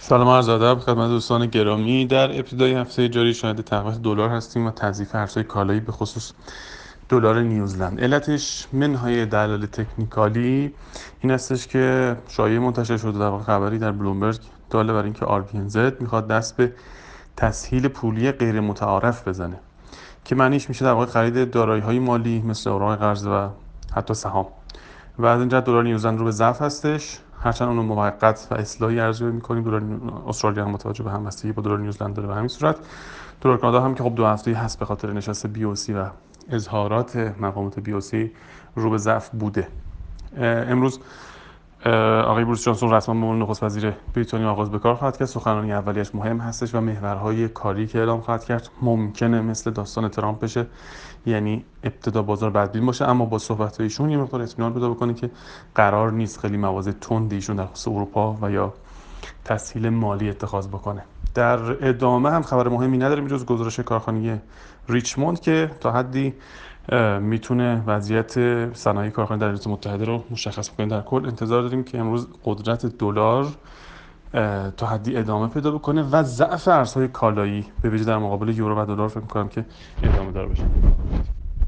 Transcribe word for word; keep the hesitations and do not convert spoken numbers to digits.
سلام عرض ادب خدمت دوستان گرامی. در ابتدای هفته جاری شاهد تقویت دلار هستیم و تضعیف ارزهای کالایی به خصوص دلار نیوزلند. علتش منهای دلایل تکنیکالی این هستش که شایعه منتشر شده در واقع خبری در بلومبرگ داله بر اینکه آر بی ان زد میخواد دست به تسهیل پولی غیر متعارف بزنه که معنیش میشه در واقع خرید دارایی‌های مالی مثل اوراق قرض و حتی سهام. و از این جهت دلار نیوزلند رو به ضعف هستش، هرچند اون موقت و اصلاحی ارزیابی می‌کنیم. دلار استرالیا هم متوجه به همبستگی با دلار نیوزلند داره. به همین صورت دلار کانادا هم که خب دو هفته‌ای هست به خاطر نشست بی او سی و اظهارات مقامات بی او سی رو به ضعف بوده. امروز آقای بوریس جانسون رسما به عنوان نخست وزیر بریتانیا آغاز به کار خواهد کرد. سخنرانی اولیش مهم هستش و محورهای کاری که اعلام خواهد کرد ممکنه مثل داستان ترامپ بشه، یعنی ابتدا بازار بدبین باشه اما با صحبت ایشون یه مقدار اطمینان پیدا بکنه که قرار نیست خیلی مواضع تند ایشون در خصوص اروپا و یا تسهیل مالی اتخاذ بکنه. در ادامه هم خبر مهمی نداریم جز گزارش کارخانه ریچموند که تا حدی میتونه وضعیت صنایع کارخانه در ایالات متحده رو مشخص بکنه. در کل انتظار داریم که امروز قدرت دلار تا حدی ادامه پیدا بکنه و ضعف ارزهای کالایی به ویژه در مقابل یورو و دلار فکر می‌کنم که ادامه دار بشه.